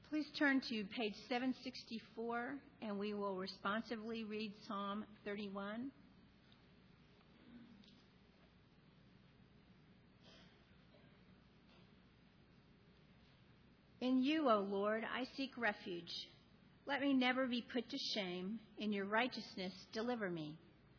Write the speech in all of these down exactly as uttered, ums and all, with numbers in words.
Please turn to page seven sixty-four, and we will responsively read Psalm thirty-one. In you, O Lord, I seek refuge. Let me never be put to shame. In your righteousness, deliver me.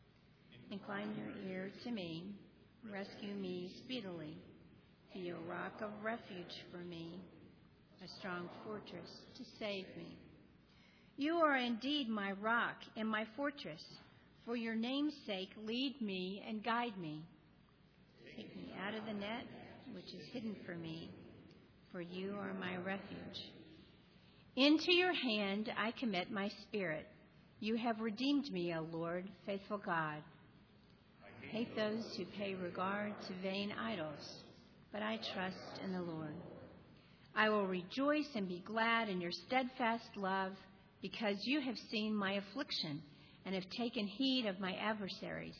Incline your ear to me. Rescue me speedily. Be a rock of refuge for me, a strong fortress to save me. You are indeed my rock and my fortress. For your name's sake, lead me and guide me. Take me out of the net which is hidden for me, for you are my refuge. Into your hand I commit my spirit. You have redeemed me, O Lord, faithful God. I hate those who pay regard to vain idols, but I trust in the Lord. I will rejoice and be glad in your steadfast love, because you have seen my affliction and have taken heed of my adversaries.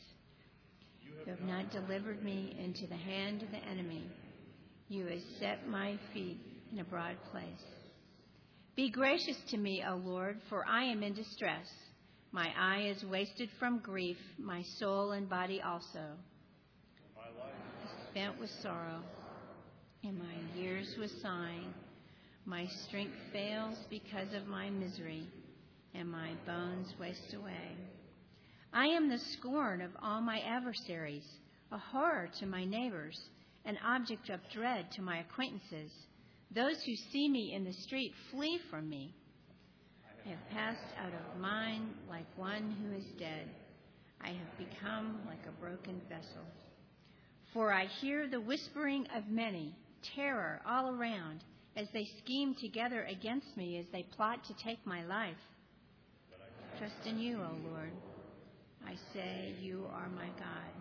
You have not delivered me into the hand of the enemy. You have set my feet in a broad place. Be gracious to me, O Lord, for I am in distress. My eye is wasted from grief, my soul and body also. My life is spent with sorrow, and my years with sighing. My strength fails because of my misery, and my bones waste away. I am the scorn of all my adversaries, a horror to my neighbors, an object of dread to my acquaintances. Those who see me in the street flee from me. I have passed out of mind like one who is dead. I have become like a broken vessel. For I hear the whispering of many, terror all around, as they scheme together against me, as they plot to take my life. Trust in you, O Lord. I say, you are my God.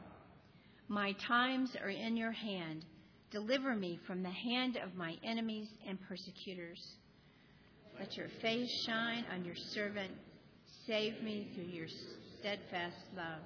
My times are in your hand. Deliver me from the hand of my enemies and persecutors. Let your face shine on your servant. Save me through your steadfast love.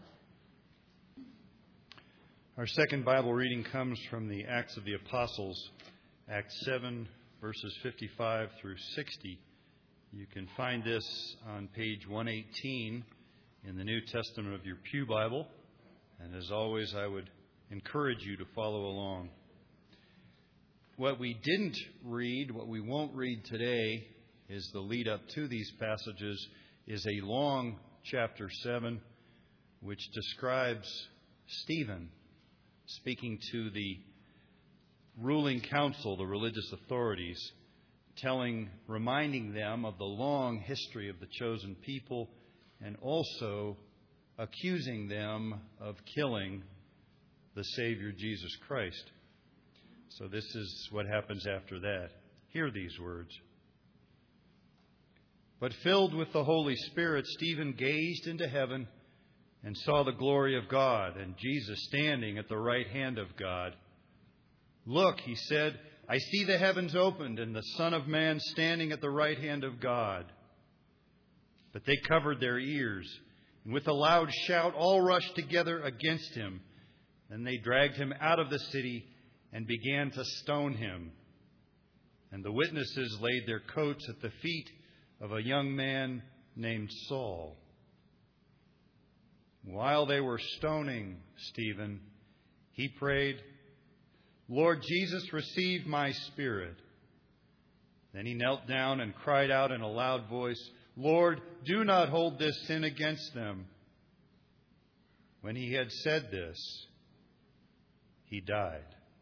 Our second Bible reading comes from the Acts of the Apostles, Acts seven, verses fifty-five through sixty. You can find this on page one eighteen in the New Testament of your Pew Bible. And as always, I would encourage you to follow along. What we didn't read, what we won't read today, is the lead up to these passages, is a long chapter seven, which describes Stephen speaking to the ruling council, the religious authorities, telling, reminding them of the long history of the chosen people, and also accusing them of killing the Savior Jesus Christ. So this is what happens after that. Hear these words. But filled with the Holy Spirit, Stephen gazed into heaven and saw the glory of God and Jesus standing at the right hand of God. Look, he said, I see the heavens opened and the Son of Man standing at the right hand of God. But they covered their ears, and with a loud shout all rushed together against him. And they dragged him out of the city and began to stone him. And the witnesses laid their coats at the feet of a young man named Saul. While they were stoning Stephen, he prayed, Lord Jesus, receive my spirit. Then he knelt down and cried out in a loud voice, Lord, do not hold this sin against them. When he had said this, he died.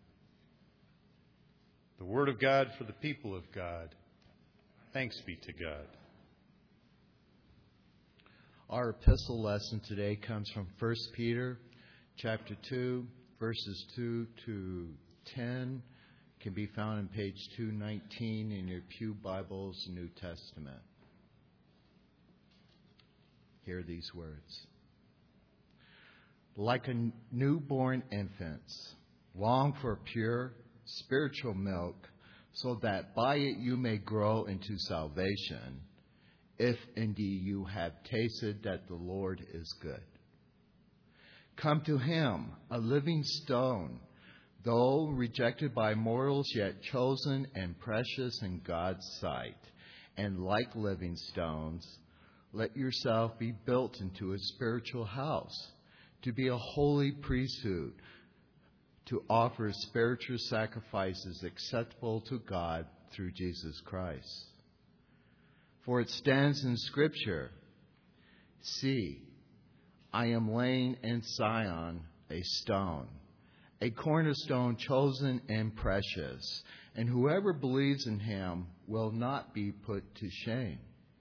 The word of God for the people of God. Thanks be to God. Our epistle lesson today comes from First Peter chapter two, verses two to ten. It can be found on page two nineteen in your Pew Bible's New Testament. Hear these words. Like a newborn infants, long for pure spiritual milk, so that by it you may grow into salvation, if indeed you have tasted that the Lord is good. Come to him, a living stone, though rejected by mortals, yet chosen and precious in God's sight. and like living stones, let yourself be built into a spiritual house, to be a holy priesthood, to offer spiritual sacrifices acceptable to God through Jesus Christ. For it stands in Scripture, "See, I am laying in Zion a stone, a cornerstone chosen and precious, and whoever believes in him will not be put to shame."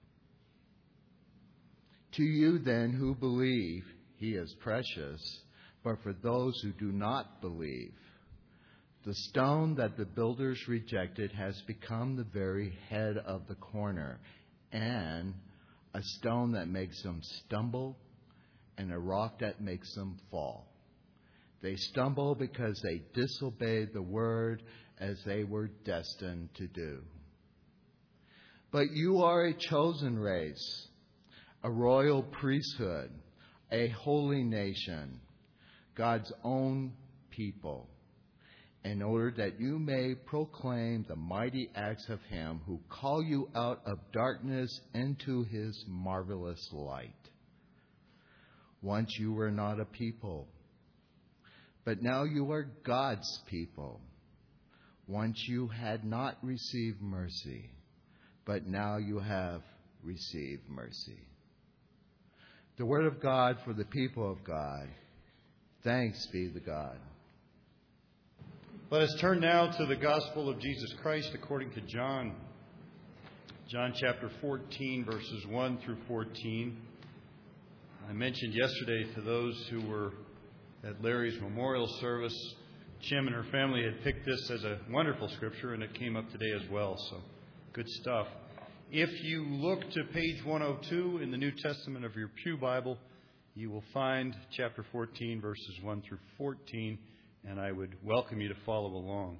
To you then who believe, he is precious, but for those who do not believe, the stone that the builders rejected has become the very head of the corner, and a stone that makes them stumble, and a rock that makes them fall. They stumble because they disobeyed the word as they were destined to do. But you are a chosen race, a royal priesthood, a holy nation, God's own people, in order that you may proclaim the mighty acts of him who called you out of darkness into his marvelous light. Once you were not a people, but now you are God's people. Once you had not received mercy, but now you have received mercy. The word of God for the people of God. Thanks be to God. Let us turn now to the Gospel of Jesus Christ according to John. John chapter fourteen, verses one through fourteen. I mentioned yesterday to those who were at Larry's memorial service, Jim and her family had picked this as a wonderful scripture, and it came up today as well, so good stuff. If you look to page one oh two in the New Testament of your Pew Bible, you will find chapter fourteen, verses one through fourteen, and I would welcome you to follow along.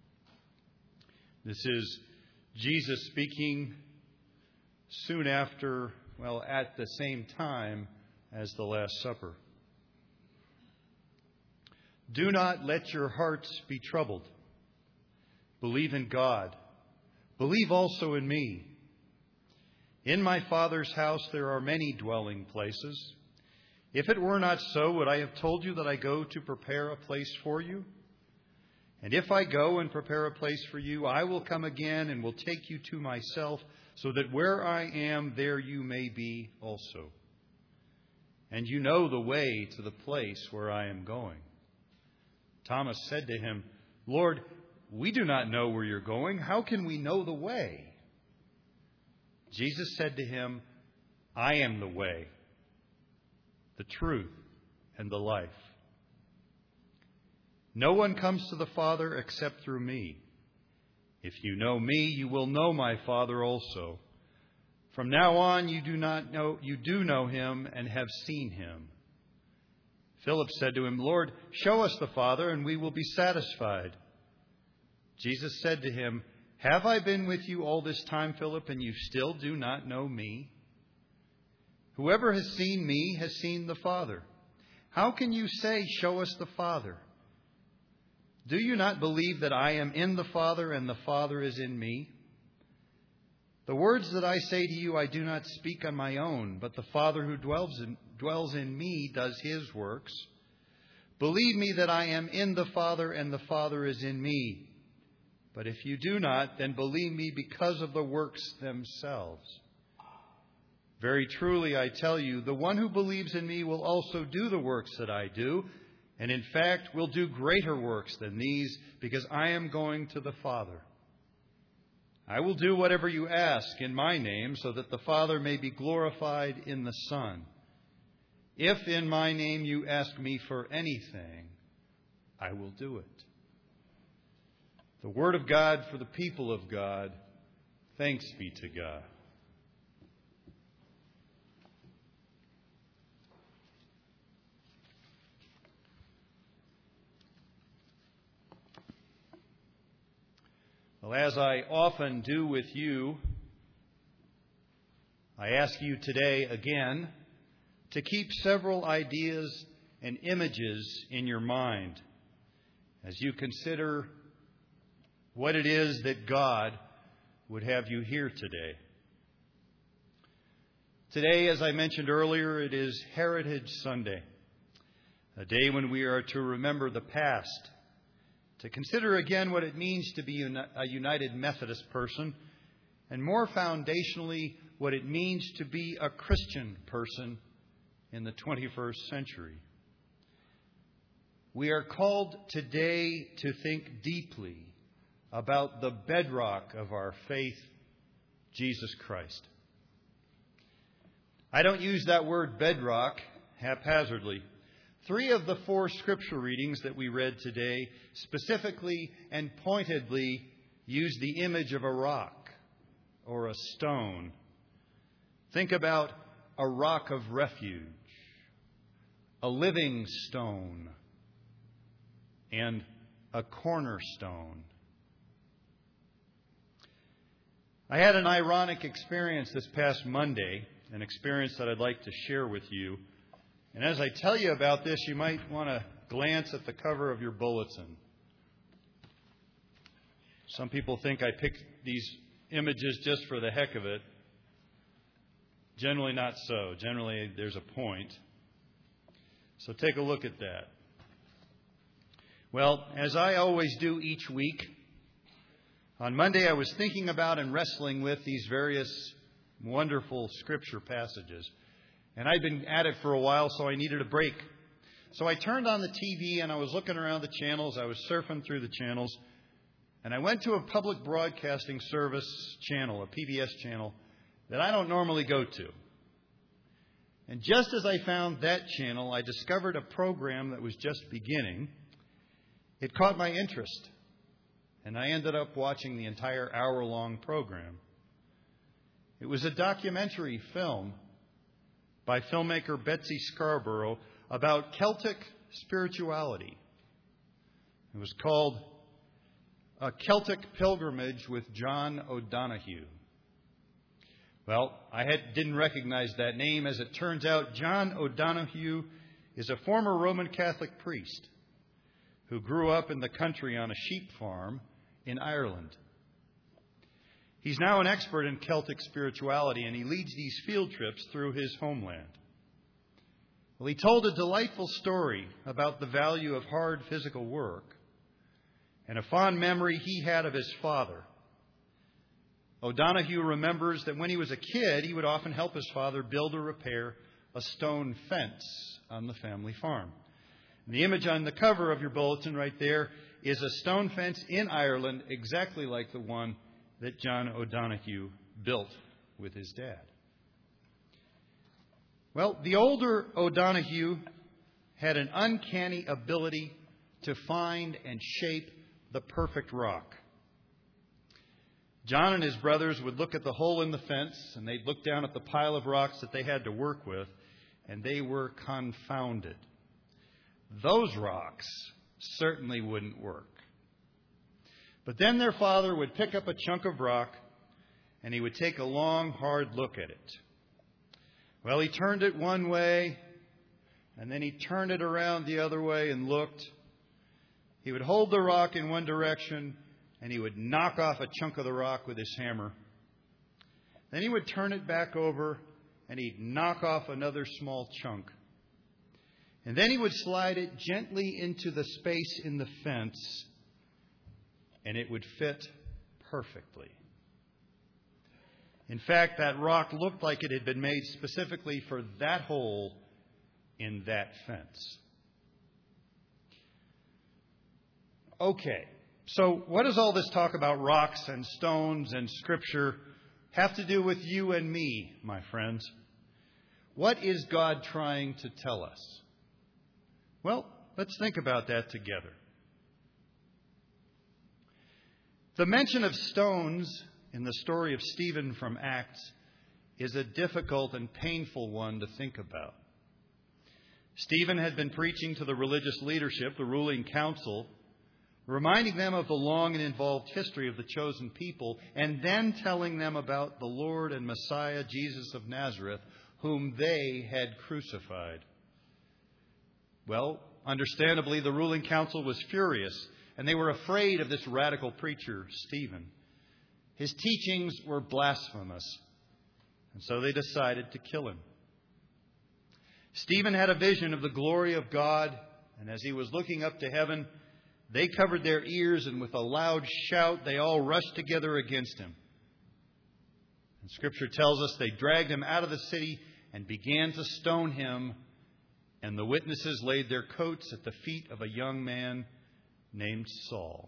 This is Jesus speaking soon after, well, at the same time as the Last Supper. "Do not let your hearts be troubled. Believe in God. Believe also in me. In my Father's house there are many dwelling places. If it were not so, would I have told you that I go to prepare a place for you? And if I go and prepare a place for you, I will come again and will take you to myself, so that where I am, there you may be also. And you know the way to the place where I am going." Thomas said to him, "Lord, we do not know where you're going. How can we know the way?" Jesus said to him, "I am the way, the truth, and the life. No one comes to the Father except through me. If you know me, you will know my Father also. From now on, you do not know, you do know him and have seen him." Philip said to him, "Lord, show us the Father, and we will be satisfied." Jesus said to him, "Have I been with you all this time, Philip, and you still do not know me? Whoever has seen me has seen the Father. How can you say, 'Show us the Father'? Do you not believe that I am in the Father and the Father is in me? The words that I say to you I do not speak on my own, but the Father who dwells in, dwells in me does his works. Believe me that I am in the Father and the Father is in me. But if you do not, then believe me because of the works themselves. Very truly I tell you, the one who believes in me will also do the works that I do, and in fact will do greater works than these, because I am going to the Father. I will do whatever you ask in my name, so that the Father may be glorified in the Son. If in my name you ask me for anything, I will do it." The word of God for the people of God. Thanks be to God. Well, as I often do with you, I ask you today again to keep several ideas and images in your mind as you consider what it is that God would have you hear today. Today, as I mentioned earlier, it is Heritage Sunday, a day when we are to remember the past, to consider again what it means to be a United Methodist person, and more foundationally, what it means to be a Christian person in the twenty-first century. We are called today to think deeply about the bedrock of our faith, Jesus Christ. I don't use that word bedrock haphazardly. Three of the four scripture readings that we read today specifically and pointedly use the image of a rock or a stone. Think about a rock of refuge, a living stone, and a cornerstone. I had an ironic experience this past Monday, an experience that I'd like to share with you. And as I tell you about this, you might want to glance at the cover of your bulletin. Some people think I picked these images just for the heck of it. Generally not so. Generally, there's a point. So take a look at that. Well, as I always do each week, on Monday I was thinking about and wrestling with these various wonderful scripture passages. And I'd been at it for a while, so I needed a break. So I turned on the T V and I was looking around the channels. I was surfing through the channels. And I went to a public broadcasting service channel, a P B S channel, that I don't normally go to. And just as I found that channel, I discovered a program that was just beginning. It caught my interest. And I ended up watching the entire hour-long program. It was a documentary film by filmmaker Betsy Scarborough about Celtic spirituality. It was called A Celtic Pilgrimage with John O'Donohue. Well, I had, didn't recognize that name. As it turns out, John O'Donohue is a former Roman Catholic priest who grew up in the country on a sheep farm in Ireland. He's now an expert in Celtic spirituality, and he leads these field trips through his homeland. Well, he told a delightful story about the value of hard physical work and a fond memory he had of his father. O'Donohue remembers that when he was a kid, he would often help his father build or repair a stone fence on the family farm. And the image on the cover of your bulletin right there is a stone fence in Ireland, exactly like the one that John O'Donohue built with his dad. Well, the older O'Donohue had an uncanny ability to find and shape the perfect rock. John and his brothers would look at the hole in the fence, and they'd look down at the pile of rocks that they had to work with, and they were confounded. Those rocks certainly wouldn't work. But then their father would pick up a chunk of rock, and he would take a long, hard look at it. Well, he turned it one way, and then he turned it around the other way and looked. He would hold the rock in one direction, and he would knock off a chunk of the rock with his hammer. Then he would turn it back over, and he'd knock off another small chunk. And then he would slide it gently into the space in the fence, and it would fit perfectly. In fact, that rock looked like it had been made specifically for that hole in that fence. Okay, so what does all this talk about rocks and stones and Scripture have to do with you and me, my friends? What is God trying to tell us? Well, let's think about that together. The mention of stones in the story of Stephen from Acts is a difficult and painful one to think about. Stephen had been preaching to the religious leadership, the ruling council, reminding them of the long and involved history of the chosen people, and then telling them about the Lord and Messiah, Jesus of Nazareth, whom they had crucified. Well, understandably, the ruling council was furious, and they were afraid of this radical preacher, Stephen. His teachings were blasphemous. And so they decided to kill him. Stephen had a vision of the glory of God, and as he was looking up to heaven, they covered their ears, and with a loud shout, they all rushed together against him. And Scripture tells us they dragged him out of the city and began to stone him, and the witnesses laid their coats at the feet of a young man named Saul.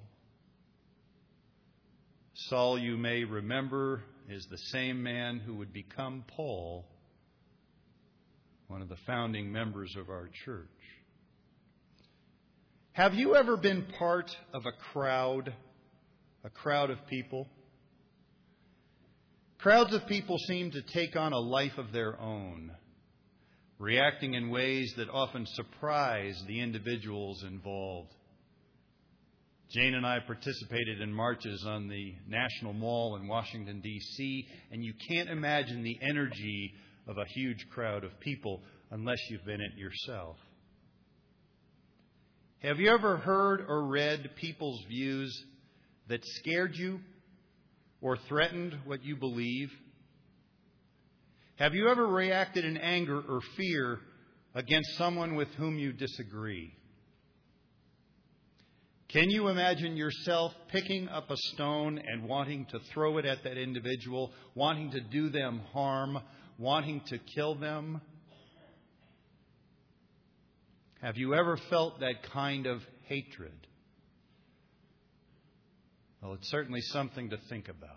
Saul, you may remember, is the same man who would become Paul, one of the founding members of our church. Have you ever been part of a crowd, a crowd of people? Crowds of people seem to take on a life of their own, reacting in ways that often surprise the individuals involved. Jane and I participated in marches on the National Mall in Washington, D C, and you can't imagine the energy of a huge crowd of people unless you've been it yourself. Have you ever heard or read people's views that scared you or threatened what you believe? Have you ever reacted in anger or fear against someone with whom you disagree? Can you imagine yourself picking up a stone and wanting to throw it at that individual, wanting to do them harm, wanting to kill them? Have you ever felt that kind of hatred? Well, it's certainly something to think about.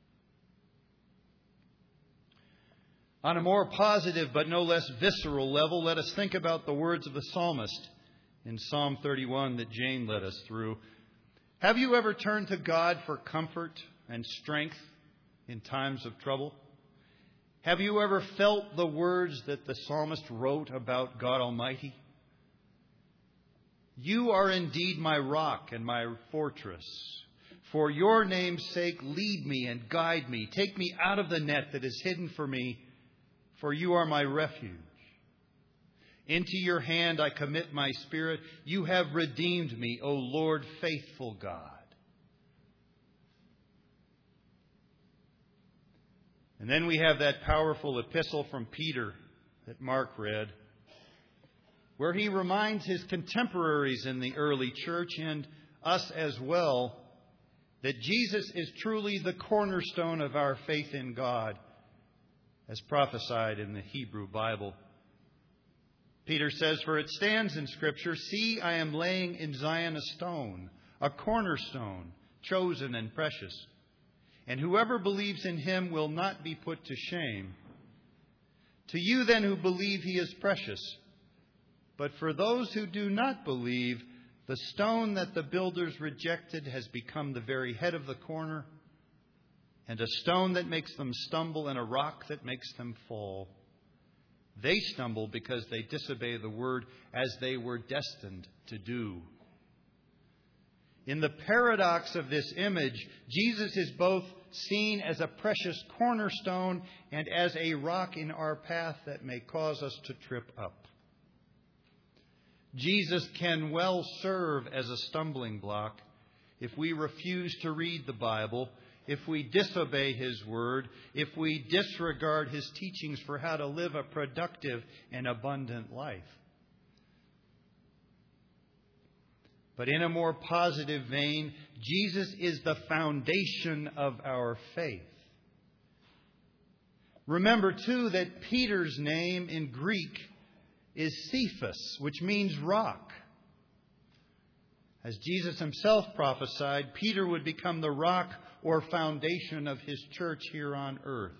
On a more positive but no less visceral level, let us think about the words of the psalmist in Psalm thirty-one that Jane led us through. Have you ever turned to God for comfort and strength in times of trouble? Have you ever felt the words that the psalmist wrote about God Almighty? You are indeed my rock and my fortress. For your name's sake, lead me and guide me. Take me out of the net that is hidden for me, for you are my refuge. Into your hand I commit my spirit. You have redeemed me, O Lord, faithful God. And then we have that powerful epistle from Peter that Mark read, where he reminds his contemporaries in the early church and us as well that Jesus is truly the cornerstone of our faith in God, as prophesied in the Hebrew Bible. Peter says, for it stands in Scripture, see, I am laying in Zion a stone, a cornerstone, chosen and precious. And whoever believes in him will not be put to shame. To you then who believe, he is precious. But for those who do not believe, the stone that the builders rejected has become the very head of the corner, and a stone that makes them stumble and a rock that makes them fall. They stumble because they disobey the word as they were destined to do. In the paradox of this image, Jesus is both seen as a precious cornerstone and as a rock in our path that may cause us to trip up. Jesus can well serve as a stumbling block if we refuse to read the Bible, if we disobey His word, if we disregard His teachings for how to live a productive and abundant life. But in a more positive vein, Jesus is the foundation of our faith. Remember, too, that Peter's name in Greek is Cephas, which means rock. As Jesus himself prophesied, Peter would become the rock or foundation of his church here on earth.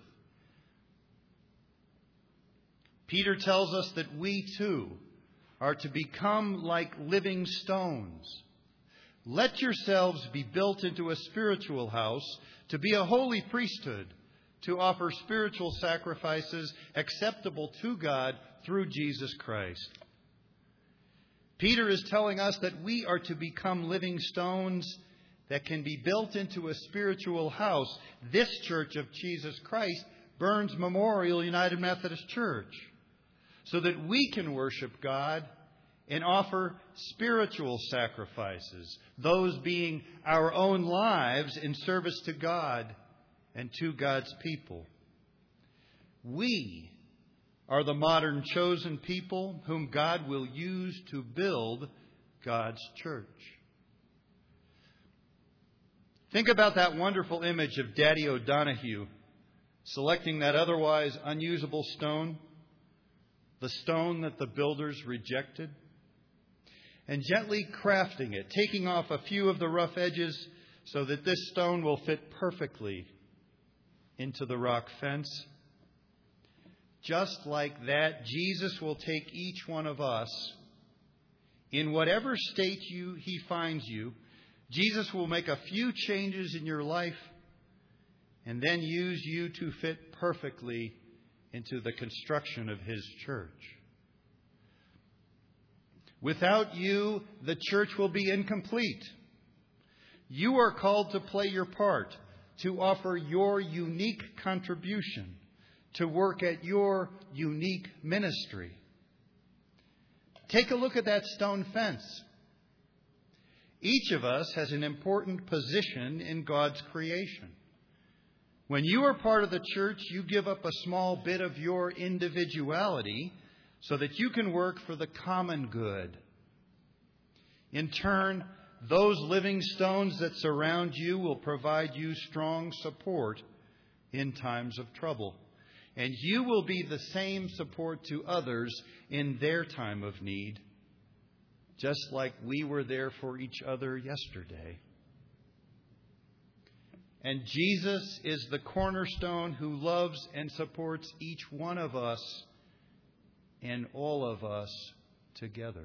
Peter tells us that we, too, are to become like living stones. Let yourselves be built into a spiritual house, to be a holy priesthood, to offer spiritual sacrifices acceptable to God through Jesus Christ. Peter is telling us that we are to become living stones that can be built into a spiritual house. This Church of Jesus Christ, Burns Memorial United Methodist Church, so that we can worship God and offer spiritual sacrifices, those being our own lives in service to God and to God's people. We are the modern chosen people whom God will use to build God's church. Think about that wonderful image of Daddy O'Donohue selecting that otherwise unusable stone, the stone that the builders rejected, and gently crafting it, taking off a few of the rough edges so that this stone will fit perfectly into the rock fence. Just like that, Jesus will take each one of us, in whatever state you, He finds you. Jesus will make a few changes in your life and then use you to fit perfectly into the construction of His church. Without you, the church will be incomplete. You are called to play your part, to offer your unique contribution, to work at your unique ministry. Take a look at that stone fence. Each of us has an important position in God's creation. When you are part of the church, you give up a small bit of your individuality so that you can work for the common good. In turn, those living stones that surround you will provide you strong support in times of trouble. And you will be the same support to others in their time of need, just like we were there for each other yesterday. And Jesus is the cornerstone who loves and supports each one of us and all of us together.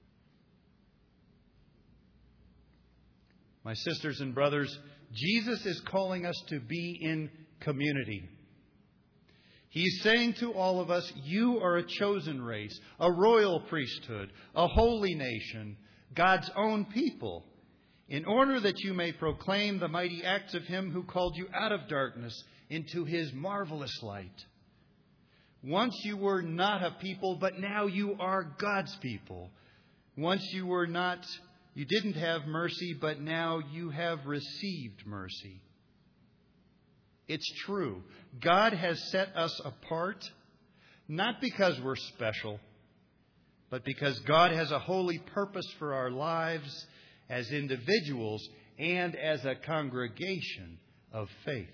My sisters and brothers, Jesus is calling us to be in community. He's saying to all of us, you are a chosen race, a royal priesthood, a holy nation, God's own people, in order that you may proclaim the mighty acts of Him who called you out of darkness into His marvelous light. Once you were not a people, but now you are God's people. Once you were not, you didn't have mercy, but now you have received mercy. It's true. God has set us apart, not because we're special, but because God has a holy purpose for our lives as individuals and as a congregation of faith.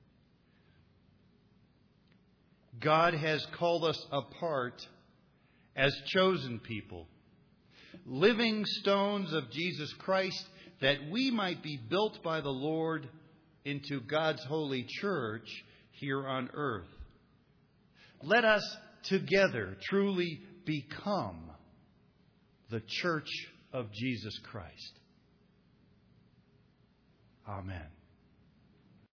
God has called us apart as chosen people, living stones of Jesus Christ, that we might be built by the Lord into God's holy church here on earth. Let us together truly become the church of Jesus Christ. Amen.